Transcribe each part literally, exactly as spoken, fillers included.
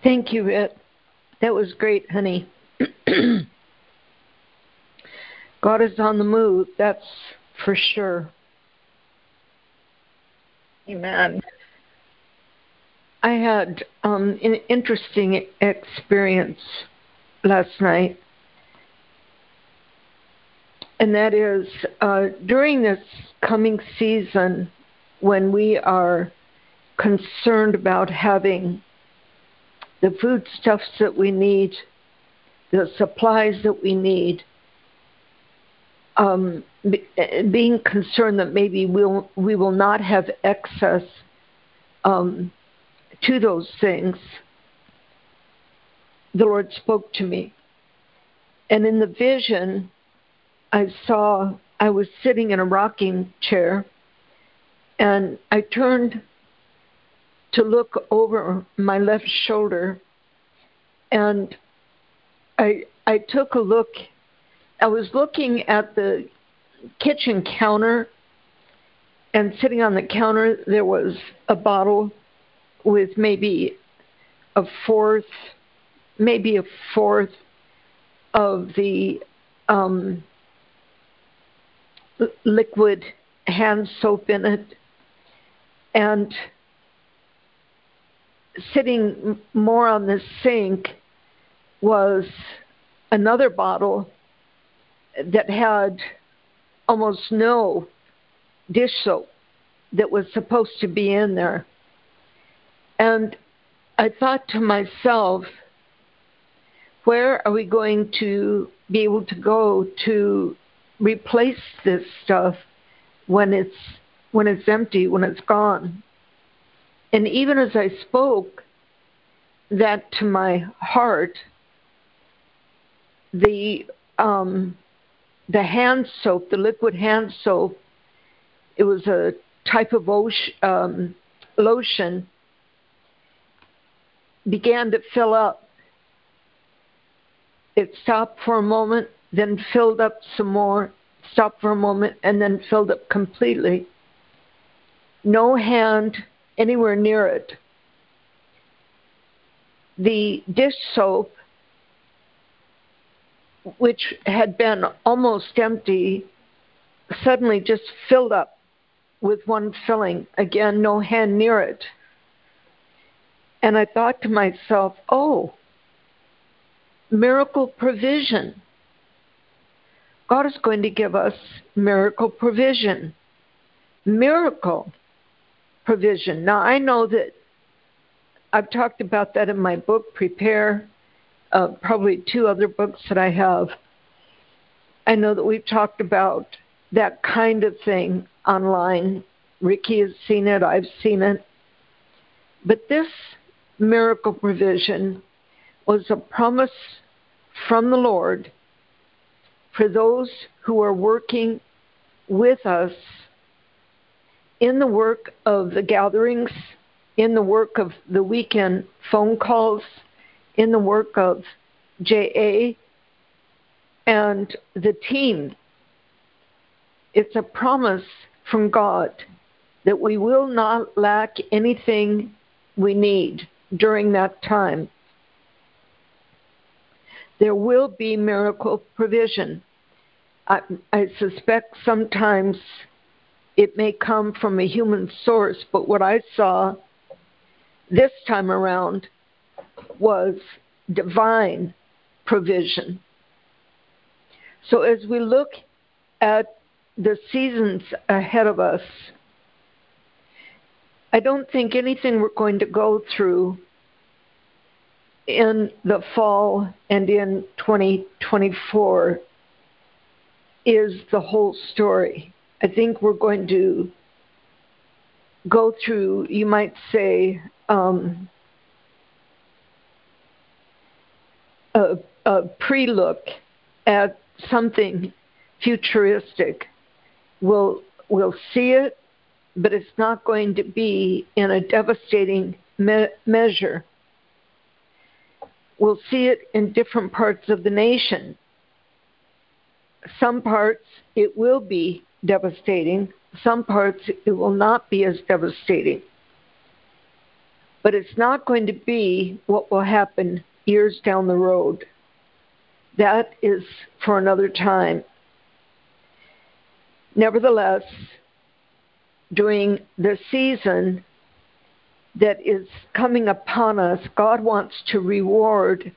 Thank you, Rhett. That was great, honey. God is on the move, that's for sure. Amen. I had um, an interesting experience last night, and that is uh, during this coming season when we are concerned about having the foodstuffs that we need, the supplies that we need, um, b- being concerned that maybe we'll, we will not have access um, to those things, the Lord spoke to me. And in the vision, I saw I was sitting in a rocking chair, and I turned to look over my left shoulder, and I I took a look. I was looking at the kitchen counter, and sitting on the counter there was a bottle with maybe a fourth, maybe a fourth of the um, liquid hand soap in it, and sitting more on the sink was another bottle that had almost no dish soap that was supposed to be in there. And I thought to myself, where are we going to be able to go to replace this stuff when it's when it's empty, when it's gone? And even as I spoke that to my heart, the um, the hand soap, the liquid hand soap, it was a type of ocean, um, lotion, began to fill up. It stopped for a moment, then filled up some more, stopped for a moment, and then filled up completely. No hand anywhere near it. The dish soap, which had been almost empty, suddenly just filled up with one filling. Again, no hand near it. And I thought to myself, oh, miracle provision. God is going to give us miracle provision. Miracle provision. Now, I know that I've talked about that in my book, Prepare, uh, probably two other books that I have. I know that we've talked about that kind of thing online. Ricky has seen it. I've seen it. But this miracle provision was a promise from the Lord for those who are working with us in the work of the gatherings, in the work of the weekend phone calls, in the work of J A and the team. It's a promise from God that we will not lack anything we need during that time. There will be miracle provision. I, I suspect sometimes it may come from a human source, but what I saw this time around was divine provision. So as we look at the seasons ahead of us, I don't think anything we're going to go through in the fall and in twenty twenty-four is the whole story. I think we're going to go through, you might say, um, a, a pre-look at something futuristic. We'll, we'll see it, but it's not going to be in a devastating me- measure. We'll see it in different parts of the nation. Some parts it will be devastating. Some parts it will not be as devastating. But it's not going to be what will happen years down the road. That is for another time. Nevertheless, during the season that is coming upon us, God wants to reward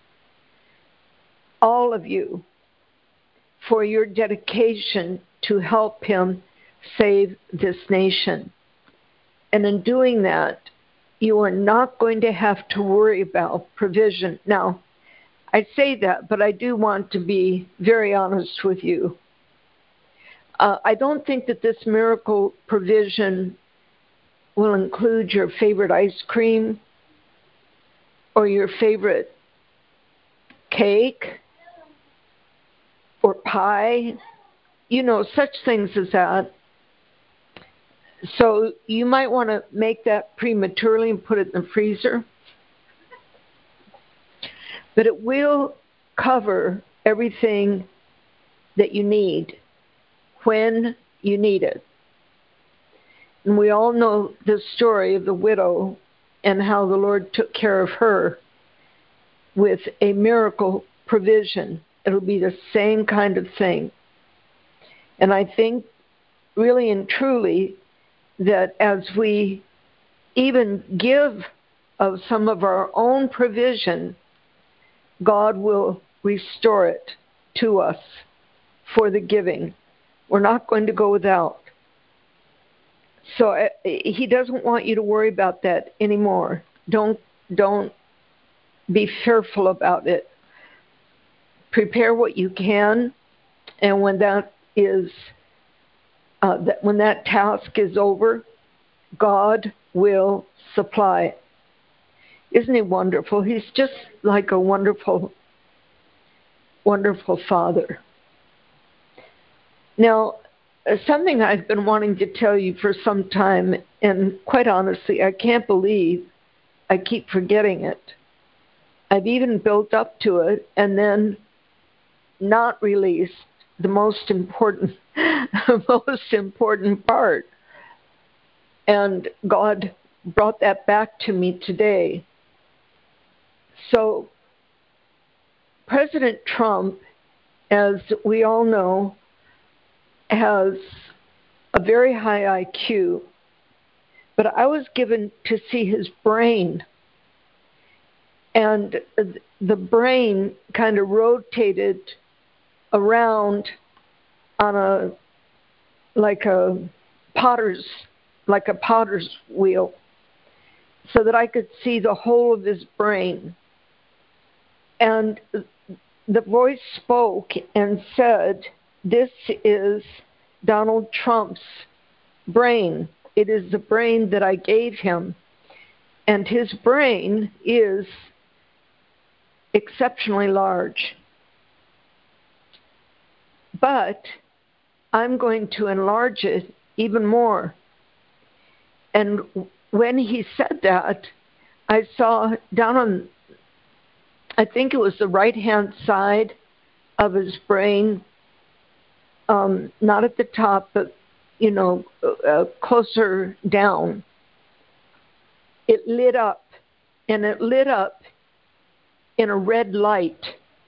all of you for your dedication to help Him save this nation. And in doing that, you are not going to have to worry about provision. Now, I say that, but I do want to be very honest with you. Uh, I don't think that this miracle provision will include your favorite ice cream or your favorite cake or pie, you know, such things as that. So you might want to make that prematurely and put it in the freezer. But it will cover everything that you need when you need it. And we all know the story of the widow and how the Lord took care of her with a miracle provision. It'll be the same kind of thing. And I think really and truly that as we even give of some of our own provision, God will restore it to us for the giving. We're not going to go without. So uh, He doesn't want you to worry about that anymore. Don't don't be fearful about it. Prepare what you can, and when that is uh, that when that task is over, God will supply. Isn't He wonderful? He's just like a wonderful, wonderful Father. Now, something I've been wanting to tell you for some time, and quite honestly, I can't believe I keep forgetting it. I've even built up to it and then not released the most important, most important part. And God brought that back to me today. So, President Trump, as we all know, has a very high I Q, but I was given to see his brain. And the brain kind of rotated around on a, like a potter's, like a potter's wheel, so that I could see the whole of his brain. And the voice spoke and said, "This is Donald Trump's brain. It is the brain that I gave him. And his brain is exceptionally large. But I'm going to enlarge it even more." And when he said that, I saw down on, I think it was the right-hand side of his brain, um, not at the top, but, you know, uh, closer down, it lit up, and it lit up in a red light.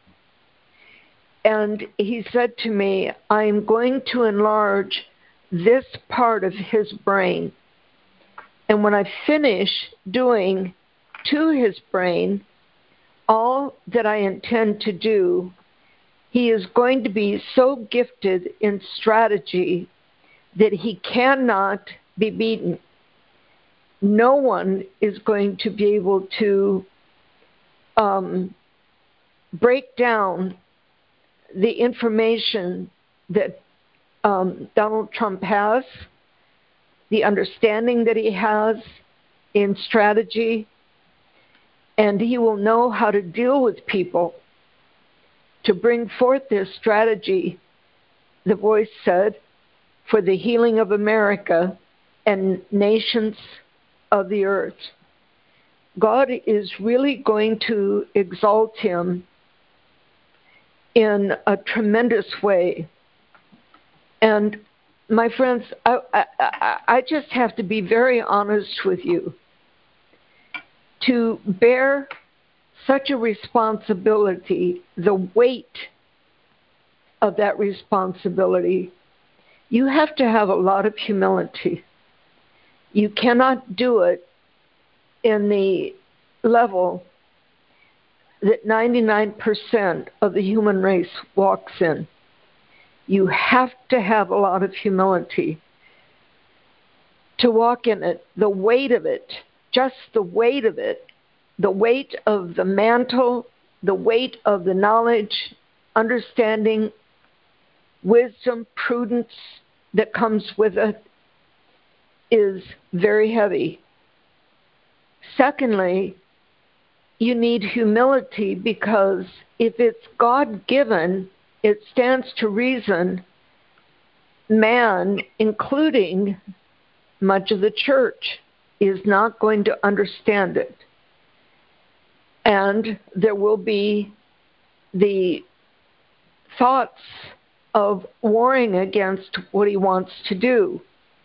And he said to me, "I am going to enlarge this part of his brain. And when I finish doing to his brain all that I intend to do, he is going to be so gifted in strategy that he cannot be beaten. No one is going to be able to um, break down the information that um, Donald Trump has, the understanding that he has in strategy, and he will know how to deal with people to bring forth this strategy," the voice said, "for the healing of America and nations of the earth." God is really going to exalt him in a tremendous way. And my friends, I, I, I just have to be very honest with you. to bear such a responsibility, the weight of that responsibility, you have to have a lot of humility. You cannot do it in the level that ninety-nine percent of the human race walks in. You have to have a lot of humility to walk in it. The weight of it, just the weight of it, the weight of the mantle, the weight of the knowledge, understanding, wisdom, prudence that comes with it is very heavy. Secondly, you need humility, because if it's God-given, it stands to reason man, including much of the church, is not going to understand it. And there will be the thoughts of warring against what he wants to do.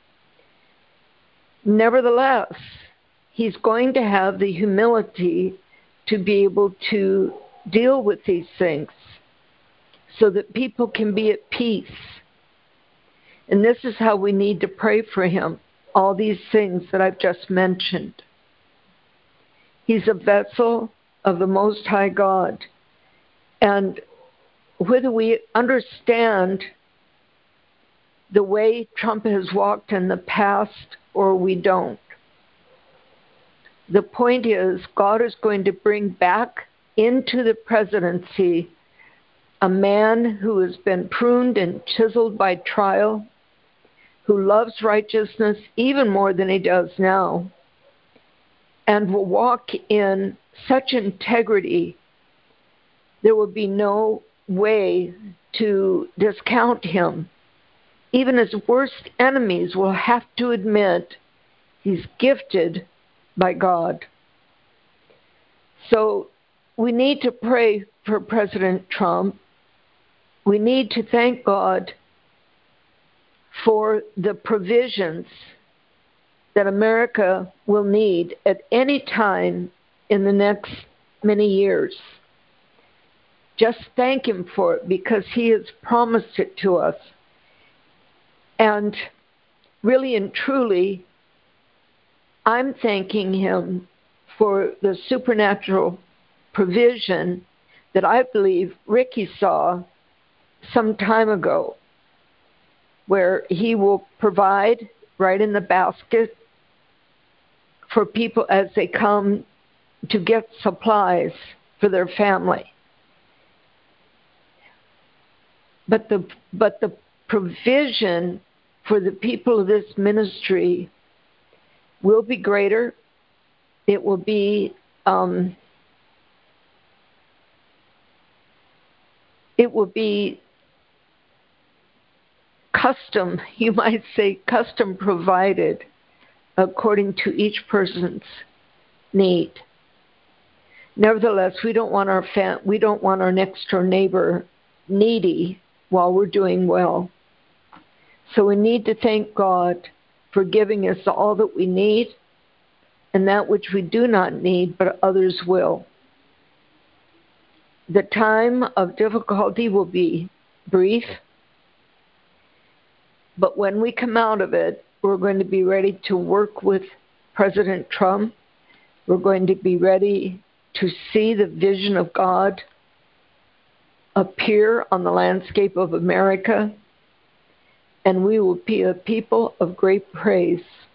Nevertheless, he's going to have the humility to be able to deal with these things so that people can be at peace. And this is how we need to pray for him, all these things that I've just mentioned. He's a vessel of the Most High God. And whether we understand the way Trump has walked in the past or we don't, the point is, God is going to bring back into the presidency a man who has been pruned and chiseled by trial, who loves righteousness even more than he does now, and will walk in such integrity, there will be no way to discount him. Even his worst enemies will have to admit he's gifted by God. So we need to pray for President Trump. We need to thank God for the provisions that America will need at any time in the next many years. Just thank him for it, because he has promised it to us. And really and truly, I'm thanking him for the supernatural provision that I believe Ricky saw some time ago, where he will provide right in the basket for people as they come to get supplies for their family. But the, but the provision for the people of this ministry will be greater. It will be um, it will be custom, you might say, custom provided according to each person's need. Nevertheless, we don't want our fam- we don't want our next door neighbor needy while we're doing well. So we need to thank God for giving us all that we need, and that which we do not need, but others will. The time of difficulty will be brief, but when we come out of it, we're going to be ready to work with President Trump. We're going to be ready to see the vision of God appear on the landscape of America, and we will be a people of great praise.